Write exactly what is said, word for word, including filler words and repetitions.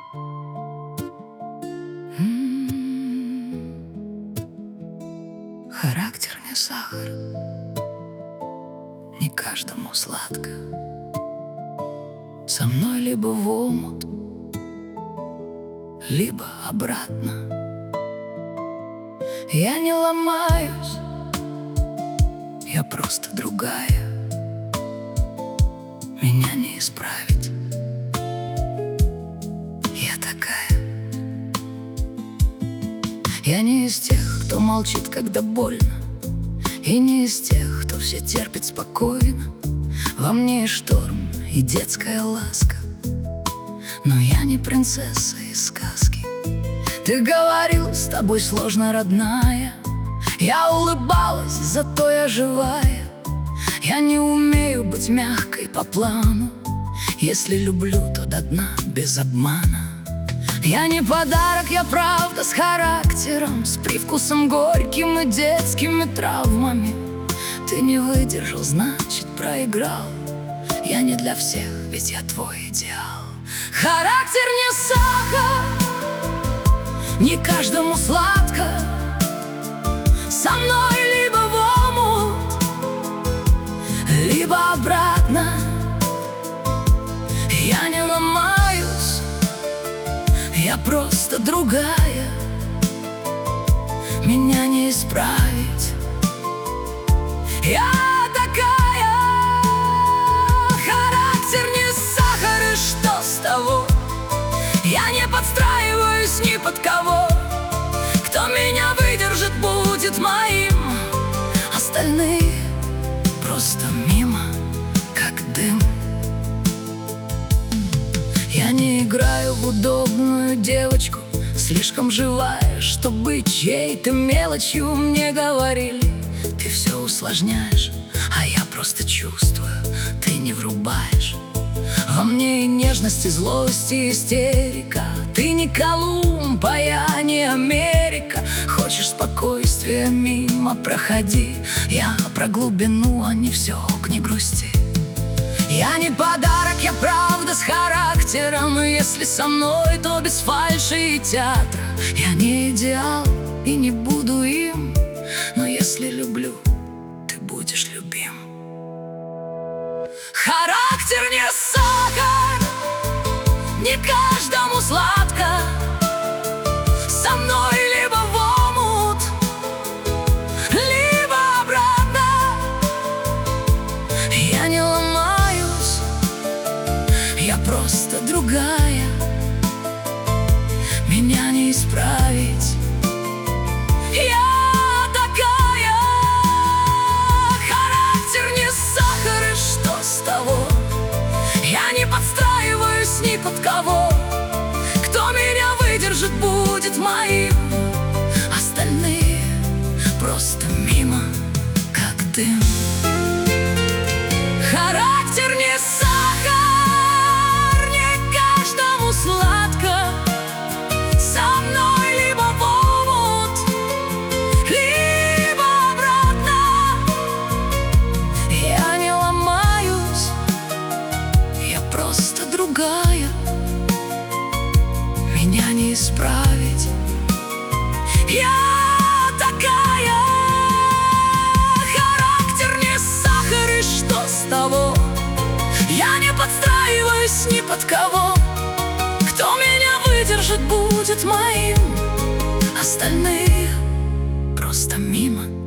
М-м-м. Характер не сахар, не каждому сладко. Со мной либо в омут, либо обратно. Я не ломаюсь, я просто другая. Меня не исправить, я такая. Я не из тех, кто молчит, когда больно, и не из тех, кто все терпит спокойно. Во мне и шторм, и детская ласка, но я не принцесса из сказки. Ты говорил, с тобой сложно, родная. Я улыбалась, зато я живая. Я не умею быть мягкой по плану. Если люблю, то до дна, без обмана. Я не подарок, я правда с характером, с привкусом горьким и детскими травмами. Ты не выдержал, значит проиграл. Я не для всех, ведь я твой идеал. Характер не сахар, не каждому сладко. Со мной либо в омут, либо обратно. Я не ломаюсь, я просто другая. Меня не исправить, я такая. Характер не сахар, и что с того? Я не подстраиваюсь ни под кого. Кто меня выдержит, будет моим. Остальные просто мимо, как дым. Я не играю в удобную девочку, слишком живая, чтобы быть чьей-то мелочью. Мне говорили, ты все усложняешь, а я просто чувствую, ты не врубаешь. Во мне и нежность, и злость, и истерика. Ты не Колумб, а я не Америка. Хочешь спокойствия, мимо проходи. Я про глубину, а не все, не грусти. Я не подарок, я правда с характером. И если со мной, то без фальши и театра. Я не идеал и не буду им, но если люблю, ты будешь любим. Характер не сахар, не каждому сладко. Со мной либо в омут, либо обратно. Я не ломаюсь, я просто другая. Меня не исправить, я такая. Характер не сахар, и что с того? Я не подстраиваюсь ни под кого. Кто меня выдержит, будет моим. Остальные просто мимо, как дым. Характер не сахар, не каждому сладко. Со мной либо в омут, либо обратно. Я не ломаюсь, я просто другая. Меня не исправить, я такая. Характер не сахар, и что с того? Я не подстраиваюсь ни под кого. Кто меня выдержит, будет моим. Остальные просто мимо.